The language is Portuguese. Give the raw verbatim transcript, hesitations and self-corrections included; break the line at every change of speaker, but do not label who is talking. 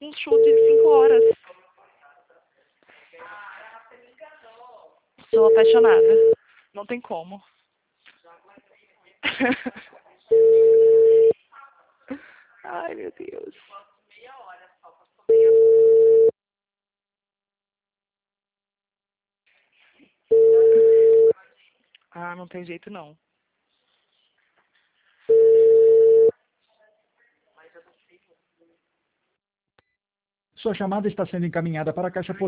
um show de cinco horas. Sou apaixonada. Não tem como. Ai, meu Deus. Ah, não tem jeito não.
Sua chamada está sendo encaminhada para a caixa postal.